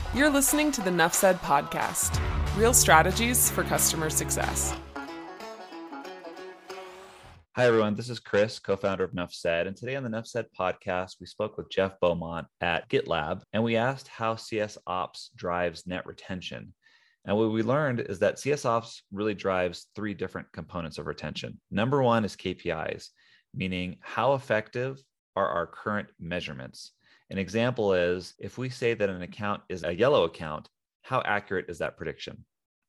You're listening to the Nuff Said podcast, real strategies for customer success. Hi, everyone. This is Chris, co-founder of Nuff Said. And today on the Nuff Said podcast, we spoke with Jeff Beaumont at GitLab, and we asked how CS Ops drives net retention. And what we learned is that CS Ops really drives three different components of retention. Number one is KPIs, meaning how effective are our current measurements. An example is if we say that an account is a yellow account, how accurate is that prediction?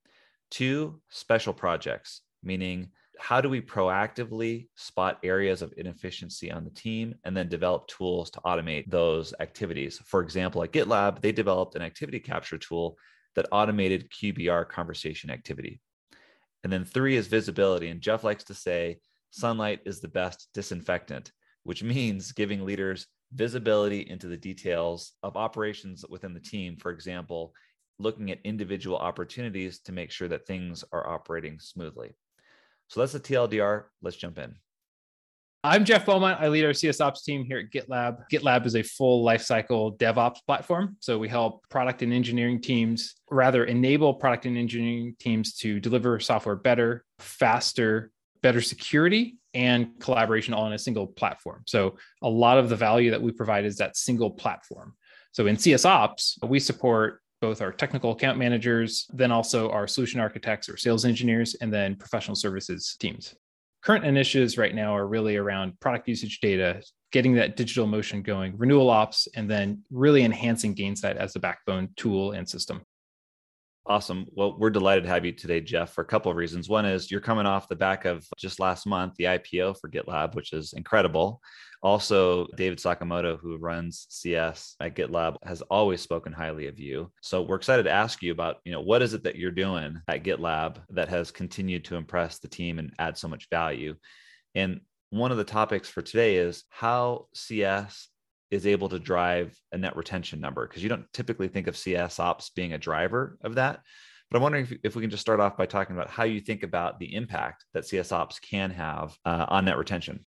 Two, special projects, meaning how do we proactively spot areas of inefficiency on the team and then develop tools to automate those activities? For example, at GitLab, they developed an activity capture tool that automated QBR conversation activity. And then three is visibility. And Jeff likes to say, sunlight is the best disinfectant, which means giving leaders visibility into the details of operations within the team. For example, looking at individual opportunities to make sure that things are operating smoothly. So that's the TLDR. Let's jump in. I'm Jeff Beaumont. I lead our CS Ops team here at GitLab. GitLab is a full lifecycle DevOps platform. So we help product and engineering teams, enable product and engineering teams to deliver software better, faster, better security, and collaboration all in a single platform. So a lot of the value that we provide is that single platform. So in CS Ops, we support both our technical account managers, then also our solution architects or sales engineers, and then professional services teams. Current initiatives right now are really around product usage data, getting that digital motion going, renewal ops, and then really enhancing Gainsight as the backbone tool and system. Awesome. Well, we're delighted to have you today, Jeff, for a couple of reasons. One is you're coming off the back of just last month, the IPO for GitLab, which is incredible. Also, David Sakamoto, who runs CS at GitLab, has always spoken highly of you. So we're excited to ask you about, what is it that you're doing at GitLab that has continued to impress the team and add so much value? And one of the topics for today is how CS is able to drive a net retention number, because you don't typically think of CS Ops being a driver of that. But I'm wondering if we can just start off by talking about how you think about the impact that CS Ops can have on net retention.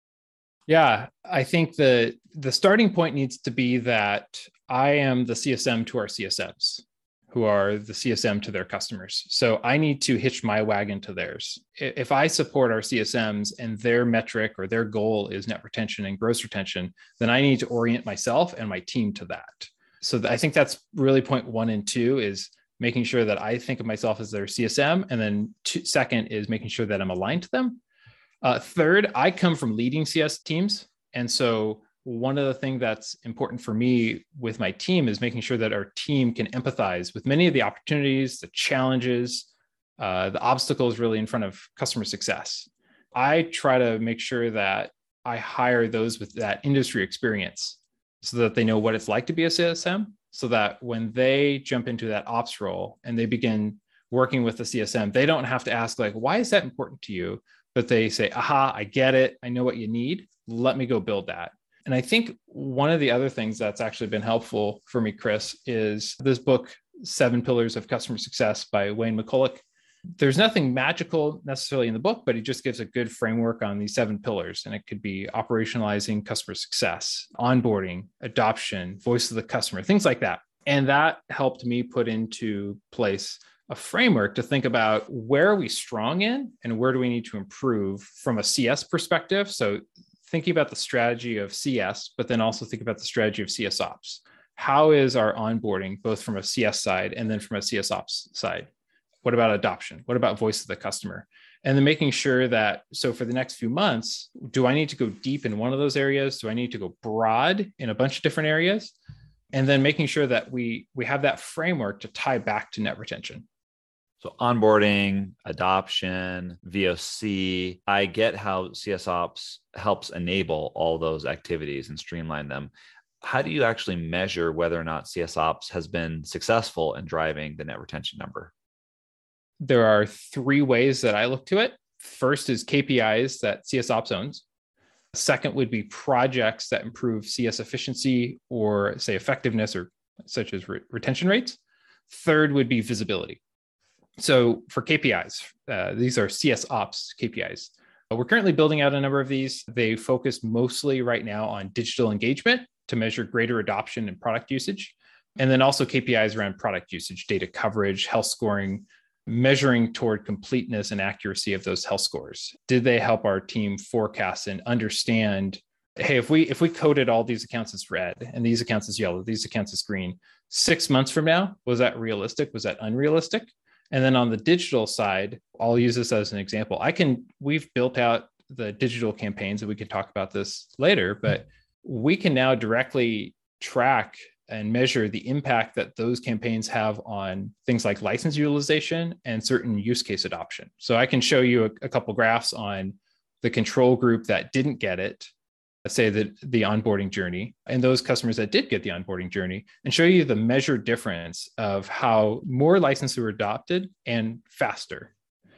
Yeah, I think the starting point needs to be that I am the CSM to our CSMs, who are the CSM to their customers. So I need to hitch my wagon to theirs. If I support our CSMs and their metric or their goal is net retention and gross retention, then I need to orient myself and my team to that. So I think that's really point 1 and 2 is making sure that I think of myself as their CSM. And then second is making sure that I'm aligned to them. Third, I come from leading CS teams. And so one of the things that's important for me with my team is making sure that our team can empathize with many of the opportunities, the challenges, the obstacles really in front of customer success. I try to make sure that I hire those with that industry experience so that they know what it's like to be a CSM, so that when they jump into that ops role and they begin working with the CSM, they don't have to ask why is that important to you? But they say, aha, I get it. I know what you need. Let me go build that. And I think one of the other things that's actually been helpful for me, Chris, is this book, 7 Pillars of Customer Success by Wayne McCulloch. There's nothing magical necessarily in the book, but he just gives a good framework on these 7 pillars. And it could be operationalizing customer success, onboarding, adoption, voice of the customer, things like that. And that helped me put into place a framework to think about where are we strong in and where do we need to improve from a CS perspective. So thinking about the strategy of CS, but then also think about the strategy of CS Ops. How is our onboarding, both from a CS side and then from a CS Ops side? What about adoption? What about voice of the customer? And then making sure that, so for the next few months, do I need to go deep in one of those areas? Do I need to go broad in a bunch of different areas? And then making sure that we have that framework to tie back to net retention. So onboarding, adoption, VOC, I get how CS Ops helps enable all those activities and streamline them. How do you actually measure whether or not CS Ops has been successful in driving the net retention number? There are 3 ways that I look to it. First is KPIs that CS Ops owns. Second would be projects that improve CS efficiency or say effectiveness or such as retention rates. Third would be visibility. So for KPIs, these are CS Ops KPIs. We're currently building out a number of these. They focus mostly right now on digital engagement to measure greater adoption and product usage. And then also KPIs around product usage, data coverage, health scoring, measuring toward completeness and accuracy of those health scores. Did they help our team forecast and understand, hey, if we coded all these accounts as red and these accounts as yellow, these accounts as green, 6 months from now, was that realistic? Was that unrealistic? And then on the digital side, I'll use this as an example. We've built out the digital campaigns, and we can talk about this later, but we can now directly track and measure the impact that those campaigns have on things like license utilization and certain use case adoption. So I can show you a couple graphs on the control group that didn't get it, say the onboarding journey, and those customers that did get the onboarding journey, and show you the measured difference of how more licenses were adopted and faster.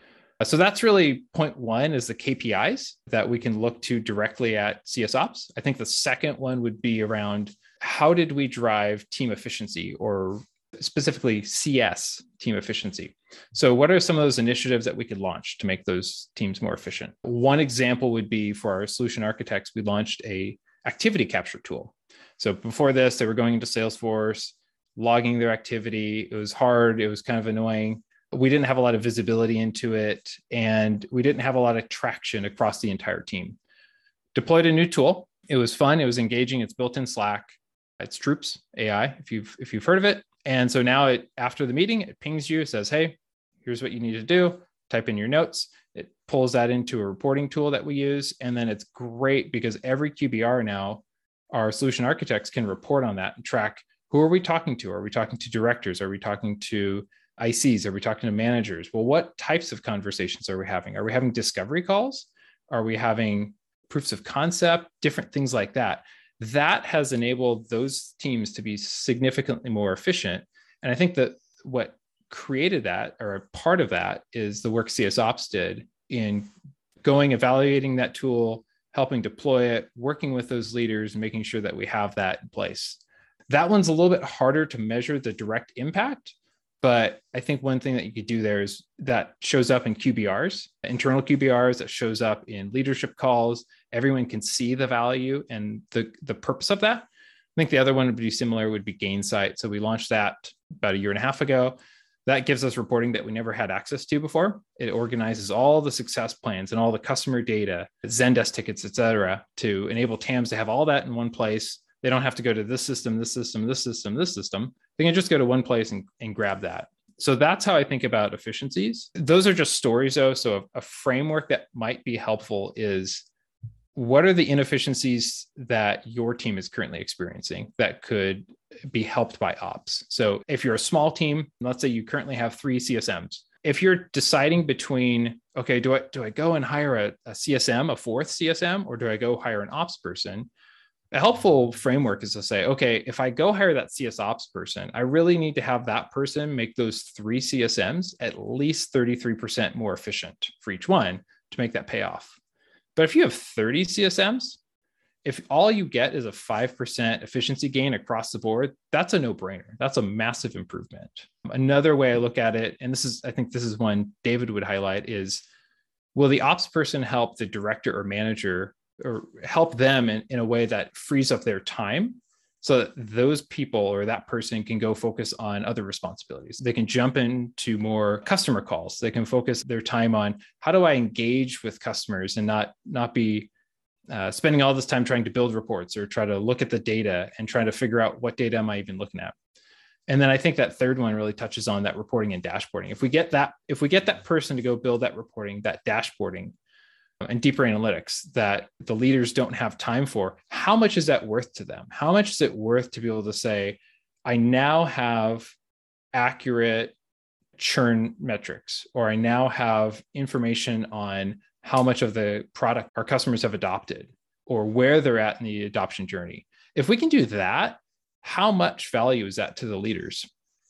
So that's really point one, is the KPIs that we can look to directly at CS Ops. I think the second one would be around how did we drive team efficiency, or specifically CS team efficiency? So what are some of those initiatives that we could launch to make those teams more efficient? One example would be, for our solution architects, we launched a activity capture tool. So before this, they were going into Salesforce, logging their activity. It was hard. It was kind of annoying. We didn't have a lot of visibility into it, and we didn't have a lot of traction across the entire team. Deployed a new tool. It was fun. It was engaging. It's built in Slack. It's Troops AI, if you've heard of it. And so now after the meeting, it pings you, says, hey, here's what you need to do. Type in your notes. It pulls that into a reporting tool that we use. And then it's great because every QBR now, our solution architects can report on that and track, who are we talking to? Are we talking to directors? Are we talking to ICs? Are we talking to managers? Well, what types of conversations are we having? Are we having discovery calls? Are we having proofs of concept? Different things like that. That has enabled those teams to be significantly more efficient. And I think that what created that, or a part of that, is the work CS Ops did in going, evaluating that tool, helping deploy it, working with those leaders, and making sure that we have that in place. That one's a little bit harder to measure the direct impact. But I think one thing that you could do there is that shows up in QBRs, internal QBRs, that shows up in leadership calls. Everyone can see the value and the purpose of that. I think the other one would be similar, would be Gainsight. So we launched that about 1.5 years ago. That gives us reporting that we never had access to before. It organizes all the success plans and all the customer data, Zendesk tickets, et cetera, to enable TAMs to have all that in one place. They don't have to go to this system, this system, this system, this system. They can just go to one place and grab that. So that's how I think about efficiencies. Those are just stories, though. So a framework that might be helpful is, what are the inefficiencies that your team is currently experiencing that could be helped by ops? So if you're a small team, let's say you currently have 3 CSMs. If you're deciding between, okay, do I go and hire a CSM, a 4th CSM, or do I go hire an ops person? A helpful framework is to say, okay, if I go hire that CS Ops person, I really need to have that person make those 3 CSMs at least 33% more efficient for each one to make that pay off. But if you have 30 CSMs, if all you get is a 5% efficiency gain across the board, that's a no-brainer. That's a massive improvement. Another way I look at it, and I think this is one David would highlight, is, will the ops person help the director or manager, or help them in a way that frees up their time so that those people or that person can go focus on other responsibilities? They can jump into more customer calls. They can focus their time on, how do I engage with customers and not be spending all this time trying to build reports or try to look at the data and trying to figure out what data am I even looking at. And then I think that third one really touches on that reporting and dashboarding. If we get that person to go build that reporting, that dashboarding, and deeper analytics that the leaders don't have time for, how much is that worth to them? How much is it worth to be able to say, I now have accurate churn metrics, or I now have information on how much of the product our customers have adopted, or where they're at in the adoption journey? If we can do that, how much value is that to the leaders?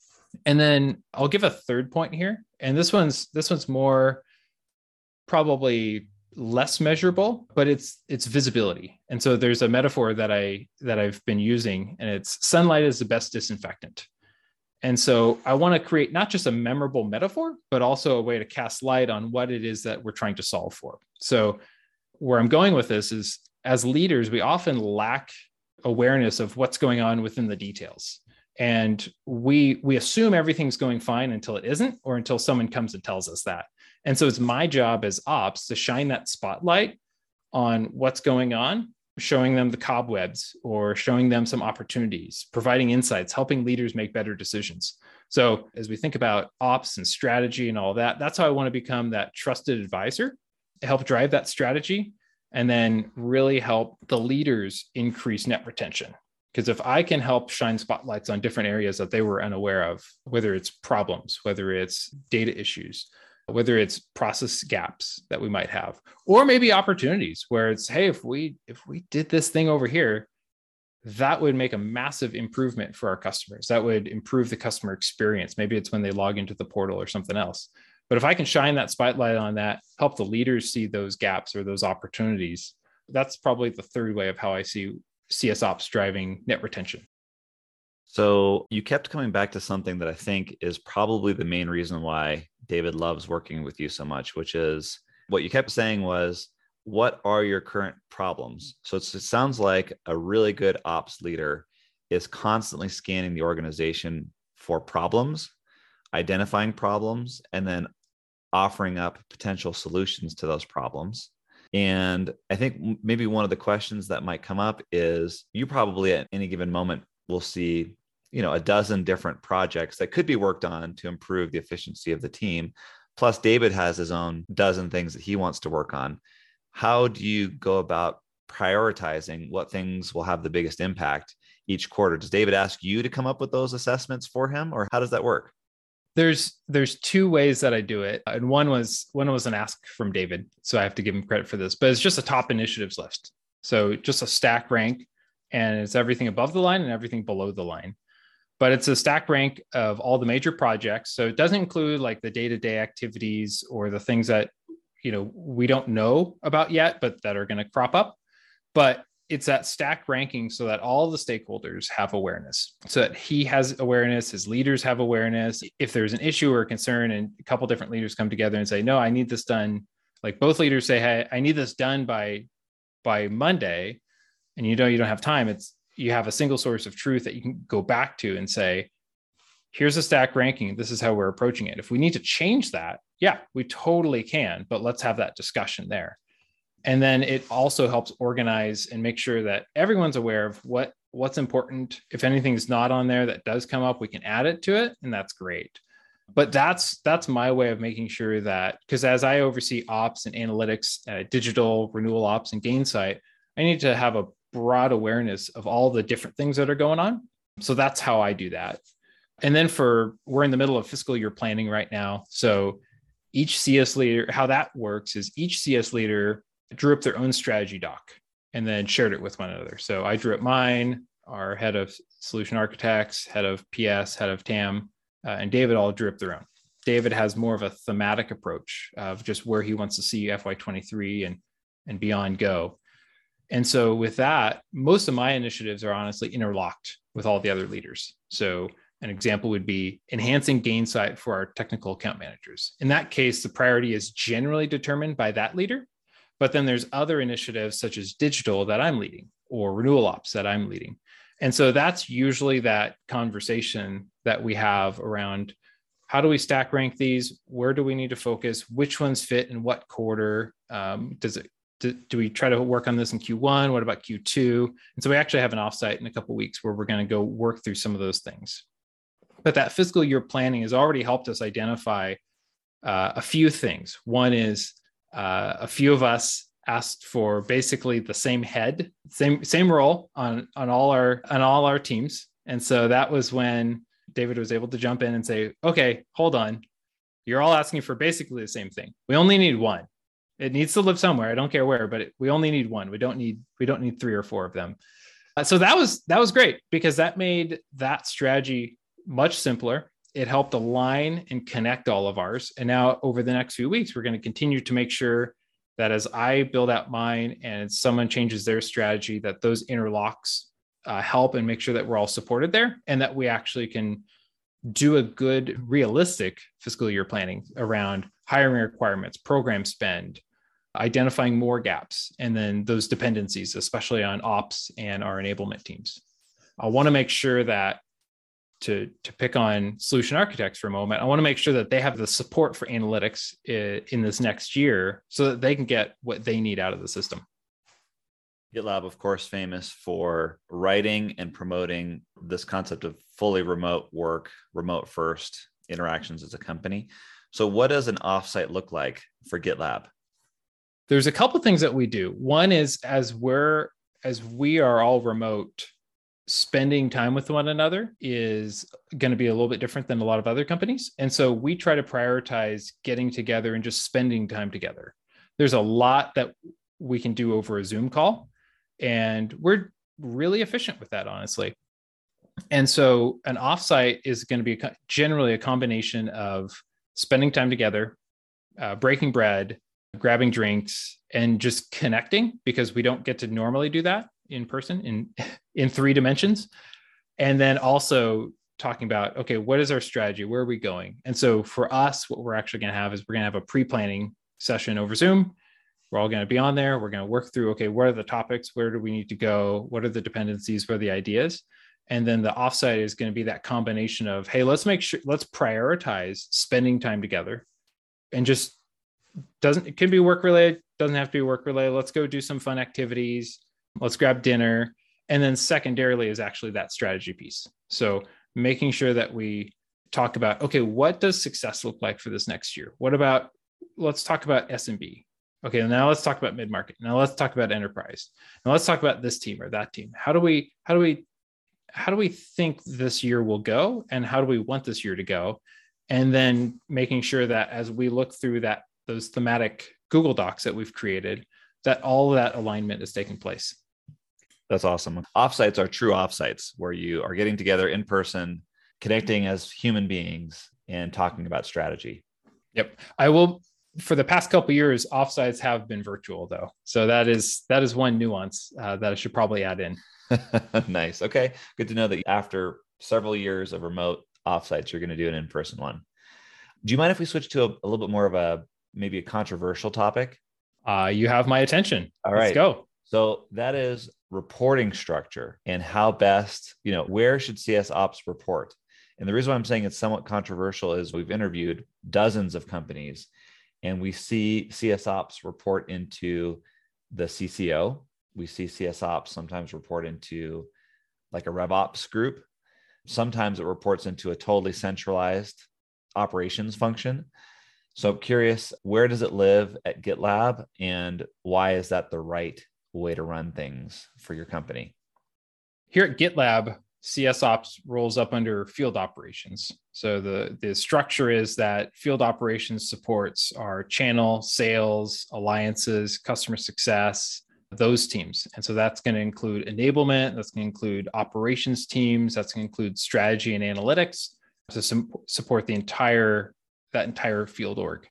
And then I'll give a third point here. And this one's more probably less measurable, but it's visibility. And so there's a metaphor that I've been using, and it's sunlight is the best disinfectant. And so I want to create not just a memorable metaphor, but also a way to cast light on what it is that we're trying to solve for. So where I'm going with this is, as leaders, we often lack awareness of what's going on within the details. And we assume everything's going fine until it isn't, or until someone comes and tells us that. And so it's my job as ops to shine that spotlight on what's going on, showing them the cobwebs or showing them some opportunities, providing insights, helping leaders make better decisions. So as we think about ops and strategy and all that, that's how I want to become that trusted advisor, help drive that strategy, and then really help the leaders increase net retention. Because if I can help shine spotlights on different areas that they were unaware of, whether it's problems, whether it's data issues, whether it's process gaps that we might have, or maybe opportunities where it's, hey, if we did this thing over here, that would make a massive improvement for our customers. That would improve the customer experience. Maybe it's when they log into the portal or something else. But if I can shine that spotlight on that, help the leaders see those gaps or those opportunities, that's probably the third way of how I see CS Ops driving net retention. So you kept coming back to something that I think is probably the main reason why David loves working with you so much, which is what you kept saying was, what are your current problems? So it sounds like a really good ops leader is constantly scanning the organization for problems, identifying problems, and then offering up potential solutions to those problems. And I think maybe one of the questions that might come up is, you probably at any given moment will see, a dozen different projects that could be worked on to improve the efficiency of the team. Plus David has his own dozen things that he wants to work on. How do you go about prioritizing what things will have the biggest impact each quarter? Does David ask you to come up with those assessments for him, or how does that work? There's two ways that I do it. And one was an ask from David. So I have to give him credit for this, but it's just a top initiatives list. So just a stack rank, and it's everything above the line and everything below the line. But it's a stack rank of all the major projects. So it doesn't include like the day-to-day activities or the things that, we don't know about yet, but that are going to crop up. But it's that stack ranking so that all the stakeholders have awareness, so that he has awareness, his leaders have awareness. If there's an issue or a concern and a couple different leaders come together and say, no, I need this done. Like both leaders say, hey, I need this done by Monday. And you don't have time. You have a single source of truth that you can go back to and say, here's a stack ranking. This is how we're approaching it. If we need to change that, yeah, we totally can, but let's have that discussion there. And then it also helps organize and make sure that everyone's aware of what's important. If anything is not on there that does come up, we can add it to it, and that's great. But that's my way of making sure that, because as I oversee ops and analytics, digital renewal ops and Gainsight, I need to have a broad awareness of all the different things that are going on. So that's how I do that. And then we're in the middle of fiscal year planning right now. So each CS leader, how that works is each CS leader drew up their own strategy doc and then shared it with one another. So I drew up mine, our head of solution architects, head of PS, head of TAM, and David all drew up their own. David has more of a thematic approach of just where he wants to see FY23 and beyond go. And so with that, most of my initiatives are honestly interlocked with all the other leaders. So an example would be enhancing Gainsight for our technical account managers. In that case, the priority is generally determined by that leader. But then there's other initiatives such as digital that I'm leading or renewal ops that I'm leading. And so that's usually that conversation that we have around how do we stack rank these? Where do we need to focus? Which ones fit in what quarter? Do we try to work on this in Q1? What about Q2? And so we actually have an offsite in a couple of weeks where we're going to go work through some of those things. But that fiscal year planning has already helped us identify a few things. One is a few of us asked for basically the same head, same role on all our teams. And so that was when David was able to jump in and say, okay, hold on. You're all asking for basically the same thing. We only need one. It needs to live somewhere. I don't care where, but we only need one. We don't need 3 or 4 of them. So that was great because that made that strategy much simpler. It helped align and connect all of ours. And now over the next few weeks, we're going to continue to make sure that as I build out mine and someone changes their strategy, that those interlocks help and make sure that we're all supported there and that we actually can do a good, realistic fiscal year planning around hiring requirements, program spend, identifying more gaps, and then those dependencies, especially on ops and our enablement teams. I want to make sure that to pick on solution architects for a moment, I want to make sure that they have the support for analytics in this next year so that they can get what they need out of the system. GitLab, of course, famous for writing and promoting this concept of fully remote work, remote first interactions as a company. So what does an offsite look like for GitLab? There's a couple things that we do. One is as we are all remote, spending time with one another is going to be a little bit different than a lot of other companies. And so we try to prioritize getting together and just spending time together. There's a lot that we can do over a Zoom call, and we're really efficient with that, honestly. And so an offsite is going to be generally a combination of spending time together, breaking bread, grabbing drinks, and just connecting, because we don't get to normally do that in person in 3 dimensions. And then also talking about, okay, what is our strategy? Where are we going? And so for us, what we're actually going to have is we're going to have a pre-planning session over Zoom. We're all going to be on there. We're going to work through, okay, what are the topics? Where do we need to go? What are the dependencies? What are the ideas? And then the offsite is going to be that combination of, hey, let's prioritize spending time together, and just it can be work related, doesn't have to be work related. Let's go do some fun activities. Let's grab dinner. And then secondarily is actually that strategy piece. So making sure that we talk about, okay, what does success look like for this next year? Let's talk about SMB. Okay, now let's talk about mid-market. Now let's talk about enterprise. Now let's talk about this team or that team. How do we think this year will go, and how do we want this year to go? And then making sure that as we look through those thematic Google Docs that we've created, that all of that alignment is taking place. That's awesome. Offsites are true offsites where you are getting together in person, connecting as human beings, and talking about strategy. Yep. For the past couple of years, offsites have been virtual, though. So that is one nuance that I should probably add in. Nice. Okay. Good to know that after several years of remote offsites, you're going to do an in-person one. Do you mind if we switch to a little bit more of maybe a controversial topic? You have my attention. All right. Let's go. So that is reporting structure and how best, where should CS ops report? And the reason why I'm saying it's somewhat controversial is we've interviewed dozens of companies, and we see CS ops report into the CCO. We see CS ops sometimes report into like a RevOps group. Sometimes it reports into a totally centralized operations function. So I'm curious, where does it live at GitLab, and why is that the right way to run things for your company? Here at GitLab, CS ops rolls up under field operations. So the structure is that field operations supports our channel, sales, alliances, customer success, those teams. And so that's going to include enablement, that's going to include operations teams, that's going to include strategy and analytics to support that entire field org.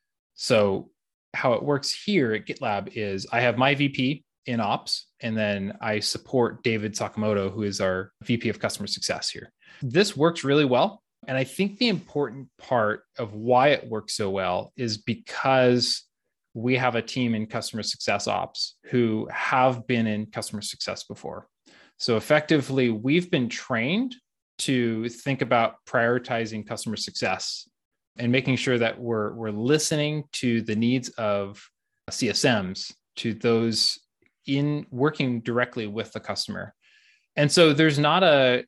So how it works here at GitLab is I have my VP in ops, and then I support David Sakamoto, who is our VP of customer success here. This works really well. And I think the important part of why it works so well is because we have a team in customer success ops who have been in customer success before. So effectively, we've been trained to think about prioritizing customer success and making sure that we're listening to the needs of CSMs, to those in working directly with the customer. And so there's not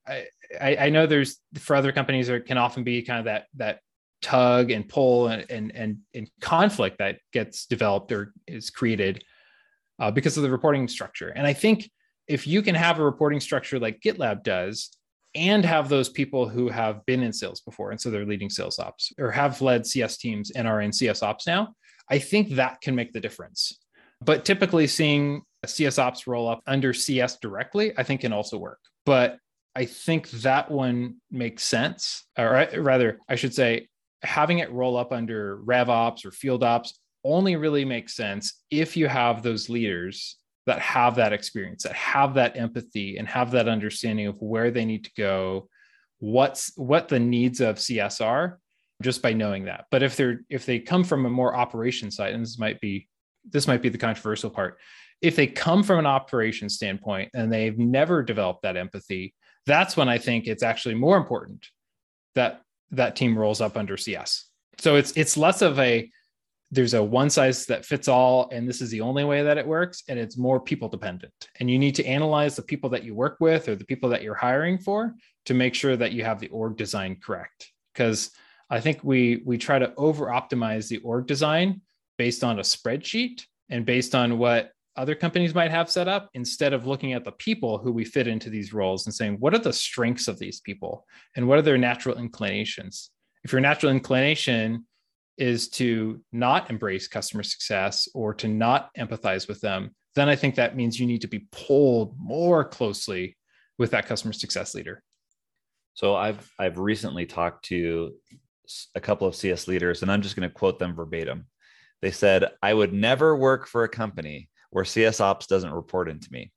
I know there's, for other companies, there can often be kind of that tug and pull and conflict that gets developed or is created because of the reporting structure. And I think if you can have a reporting structure like GitLab does, and have those people who have been in sales before, and so they're leading sales ops or have led CS teams and are in CS ops now, I think that can make the difference. But typically seeing CS ops roll up under CS directly, I think can also work. But I think that one makes sense, or rather, I should say, having it roll up under RevOps or field ops only really makes sense if you have those leaders that have that experience, that have that empathy, and have that understanding of where they need to go, what the needs of CS are, just by knowing that. But if they come from a more operation side, and this might be the controversial part, if they come from an operations standpoint and they've never developed that empathy, that's when I think it's actually more important that that team rolls up under CS. So it's less of there's a one size that fits all, and this is the only way that it works. And it's more people dependent. And you need to analyze the people that you work with or the people that you're hiring for to make sure that you have the org design correct. Because I think we try to over optimize the org design based on a spreadsheet and based on what other companies might have set up, instead of looking at the people who we fit into these roles and saying, what are the strengths of these people and what are their natural inclinations? If your natural inclination is to not embrace customer success or to not empathize with them, then I think that means you need to be pulled more closely with that customer success leader. So I've recently talked to a couple of CS leaders, and I'm just going to quote them verbatim. They said, I would never work for a company where CS ops doesn't report into me.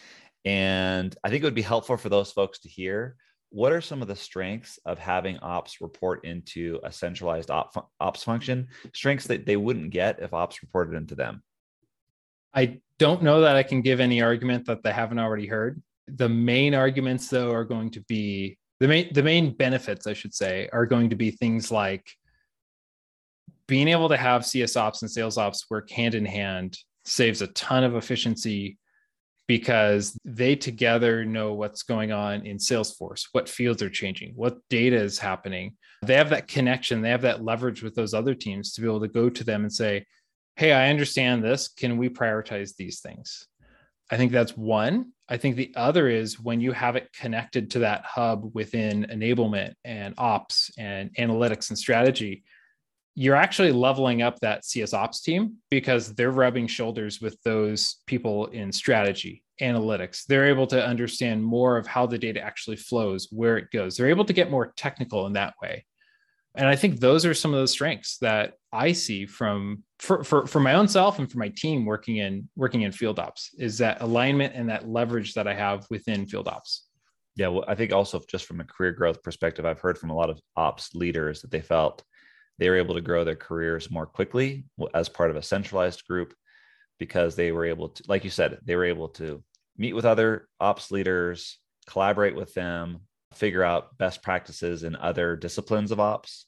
And I think it would be helpful for those folks to hear, what are some of the strengths of having ops report into a centralized ops function, strengths that they wouldn't get if ops reported into them? I don't know that I can give any argument that they haven't already heard. The main arguments, though, are going to be the main benefits, I should say, are going to be things like being able to have CS ops and sales ops work hand in hand saves a ton of efficiency, because they together know what's going on in Salesforce, what fields are changing, what data is happening. They have that connection, they have that leverage with those other teams to be able to go to them and say, hey, I understand this. Can we prioritize these things? I think that's one. I think the other is when you have it connected to that hub within enablement and ops and analytics and strategy, you're actually leveling up that CS ops team, because they're rubbing shoulders with those people in strategy, analytics. They're able to understand more of how the data actually flows, where it goes. They're able to get more technical in that way. And I think those are some of the strengths that I see for my own self and for my team working in field ops, is that alignment and that leverage that I have within field ops. Yeah, well, I think also just from a career growth perspective, I've heard from a lot of ops leaders that they felt they were able to grow their careers more quickly as part of a centralized group, because they were able to, like you said, they were able to meet with other ops leaders, collaborate with them, figure out best practices in other disciplines of ops.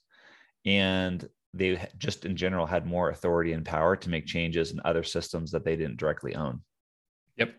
And they just in general had more authority and power to make changes in other systems that they didn't directly own. Yep.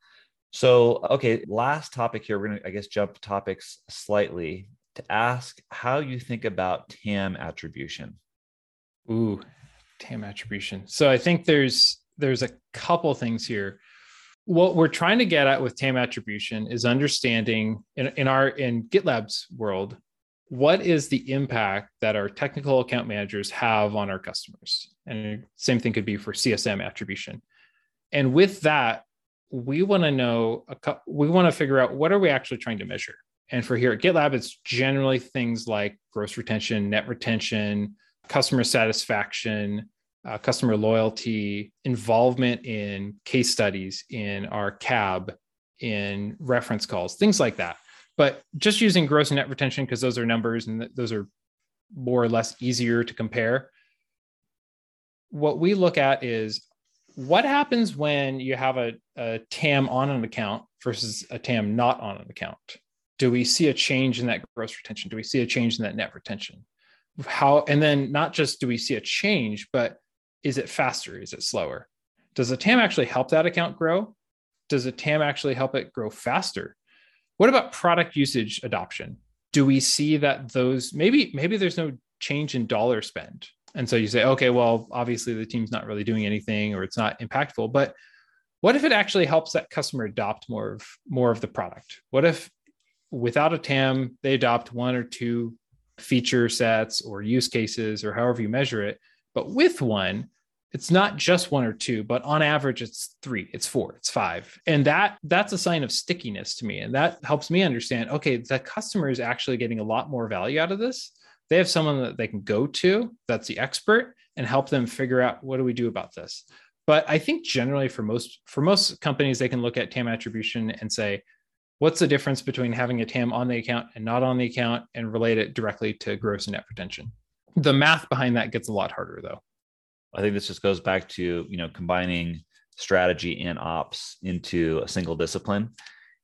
So, okay, last topic here. We're going to, I guess, jump topics slightly to ask how you think about TAM attribution. Ooh, TAM attribution. So I think there's a couple things here. What we're trying to get at with TAM attribution is understanding in GitLab's world, what is the impact that our technical account managers have on our customers? And same thing could be for CSM attribution. And with that, we want to figure out, what are we actually trying to measure? And for here at GitLab, it's generally things like gross retention, net retention, customer satisfaction, customer loyalty, involvement in case studies, in our CAB, in reference calls, things like that. But just using gross and net retention, because those are numbers and those are more or less easier to compare. What we look at is what happens when you have a TAM on an account versus a TAM not on an account. Do we see a change in that gross retention? Do we see a change in that net retention? And then not just do we see a change, but is it faster? Is it slower? Does the TAM actually help that account grow? Does the TAM actually help it grow faster? What about product usage adoption? Do we see that those, maybe there's no change in dollar spend. And so you say, okay, well, obviously the team's not really doing anything or it's not impactful, but what if it actually helps that customer adopt more of the product? What if without a TAM, they adopt one or two feature sets or use cases or however you measure it, but with one, it's not just one or two, but on average, it's 3, it's 4, it's 5. And that's a sign of stickiness to me. And that helps me understand, okay, the customer is actually getting a lot more value out of this. They have someone that they can go to, that's the expert, and help them figure out, what do we do about this? But I think generally for most companies, they can look at TAM attribution and say, what's the difference between having a TAM on the account and not on the account, and relate it directly to gross and net retention. The math behind that gets a lot harder though. I think this just goes back to, combining strategy and ops into a single discipline.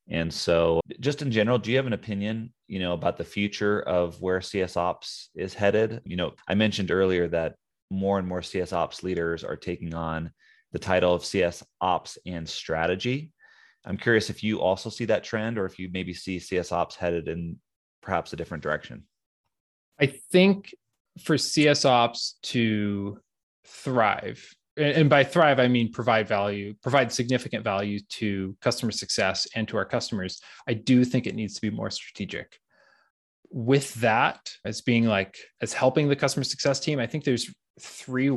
And so just in general, do you have an opinion, about the future of where CS Ops is headed? I mentioned earlier that more and more CS Ops leaders are taking on the title of CS Ops and strategy. I'm curious if you also see that trend, or if you maybe see CS Ops headed in perhaps a different direction. I think for CS Ops to thrive, and by thrive, I mean provide significant value to customer success and to our customers, I do think it needs to be more strategic. With that, as helping the customer success team, I think there's three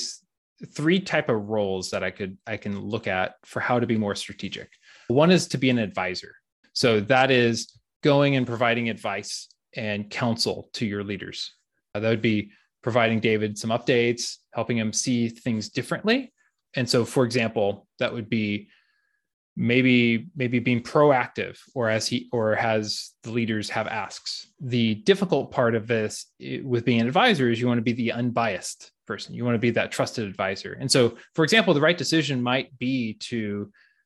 type of roles that I can look at for how to be more strategic. One is to be an advisor. So that is going and providing advice and counsel to your leaders. That would be providing David some updates, helping him see things differently. And so, for example, that would be maybe being proactive, or as the leaders have asks. The difficult part of this with being an advisor is you want to be the unbiased person. You want to be that trusted advisor. And so, for example, the right decision might be to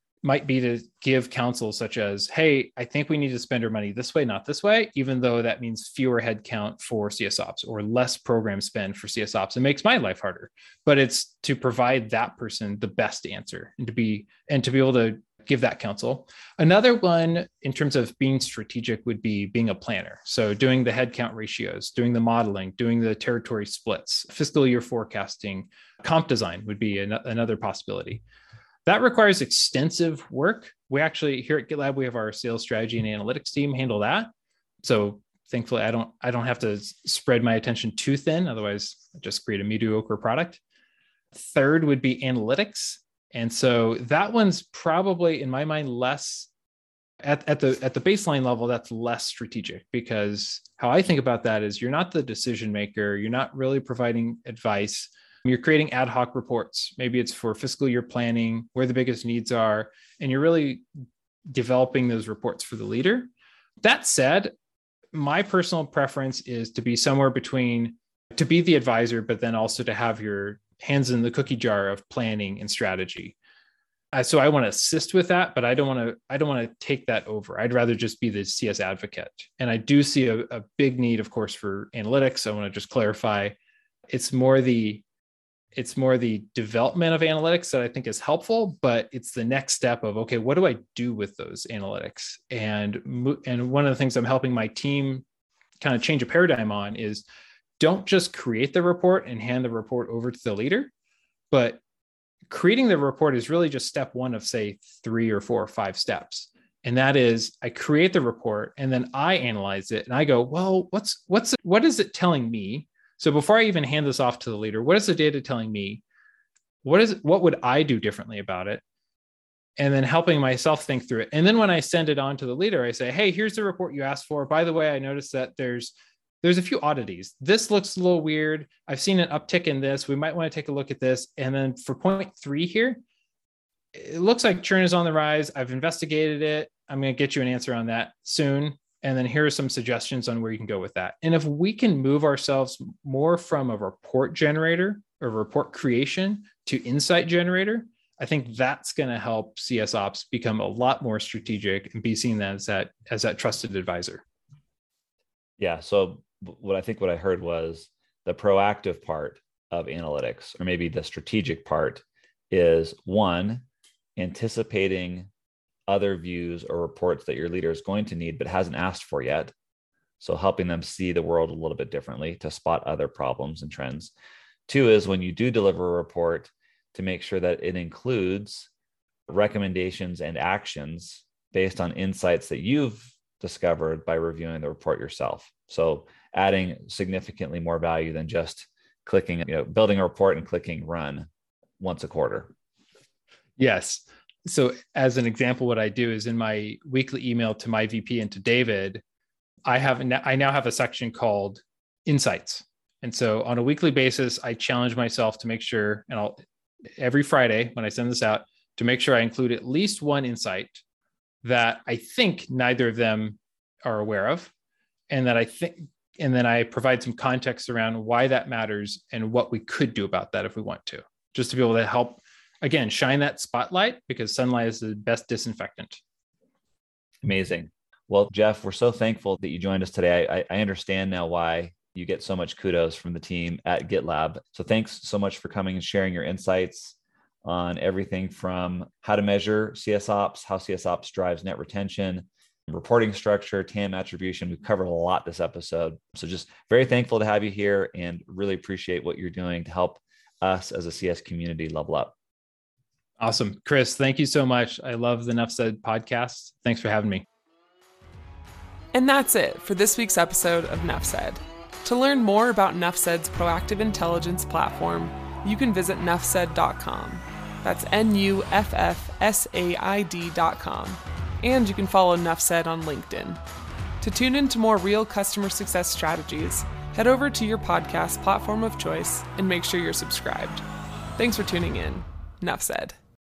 give counsel such as, hey, I think we need to spend our money this way, not this way, even though that means fewer headcount for CS Ops or less program spend for CS Ops. It makes my life harder, but it's to provide that person the best answer and to be able to give that counsel. Another one in terms of being strategic would be being a planner. So doing the headcount ratios, doing the modeling, doing the territory splits, fiscal year forecasting, comp design would be another possibility. That requires extensive work. We actually, here at GitLab, we have our sales strategy and analytics team handle that. So thankfully, I don't have to spread my attention too thin. Otherwise, I just create a mediocre product. Third would be analytics. And so that one's probably, in my mind, less at the baseline level, that's less strategic, because how I think about that is you're not the decision maker. You're not really providing advice. You're creating ad hoc reports. Maybe it's for fiscal year planning, where the biggest needs are, and you're really developing those reports for the leader. That said, my personal preference is to be somewhere between, to be the advisor, but then also to have your hands in the cookie jar of planning and strategy. So I want to assist with that, but I don't want to take that over. I'd rather just be the CS advocate. And I do see a big need, of course, for analytics. I want to just clarify, it's more the development of analytics that I think is helpful, but it's the next step of, okay, what do I do with those analytics? And one of the things I'm helping my team kind of change a paradigm on is, don't just create the report and hand the report over to the leader, but creating the report is really just step one of, say, 3 or 4 or 5 steps. And that is, I create the report and then I analyze it and I go, well, what is it telling me? So before I even hand this off to the leader, what is the data telling me? What would I do differently about it? And then helping myself think through it. And then when I send it on to the leader, I say, hey, here's the report you asked for. By the way, I noticed that there's a few oddities. This looks a little weird. I've seen an uptick in this. We might want to take a look at this. And then for point 3 here, it looks like churn is on the rise. I've investigated it. I'm going to get you an answer on that soon. And then here are some suggestions on where you can go with that. And if we can move ourselves more from a report generator or report creation to insight generator, I think that's going to help CS Ops become a lot more strategic and be seen as that trusted advisor. Yeah. So what I heard was the proactive part of analytics, or maybe the strategic part, is one, anticipating other views or reports that your leader is going to need but hasn't asked for yet. So helping them see the world a little bit differently to spot other problems and trends. 2 is, when you do deliver a report, to make sure that it includes recommendations and actions based on insights that you've discovered by reviewing the report yourself. So adding significantly more value than just clicking, building a report and clicking run once a quarter. Yes. So as an example, what I do is, in my weekly email to my VP and to David, I now have a section called Insights. And so on a weekly basis, I challenge myself to make sure, and every Friday when I send this out, to make sure I include at least one insight that I think neither of them are aware of, and then I provide some context around why that matters and what we could do about that if we want to, just to be able to help, again, shine that spotlight, because sunlight is the best disinfectant. Amazing. Well, Jeff, we're so thankful that you joined us today. I understand now why you get so much kudos from the team at GitLab. So thanks so much for coming and sharing your insights on everything from how to measure CSOps, how CSOps drives net retention, reporting structure, TAM attribution. We've covered a lot this episode. So just very thankful to have you here and really appreciate what you're doing to help us as a CS community level up. Awesome. Chris, thank you so much. I love the Nuff Said podcast. Thanks for having me. And that's it for this week's episode of Nuff Said. To learn more about Nuff Said's proactive intelligence platform, you can visit nuffsaid.com. That's nuffsaid.com. And you can follow Nuff Said on LinkedIn. To tune into more real customer success strategies, head over to your podcast platform of choice and make sure you're subscribed. Thanks for tuning in. Nuff Said.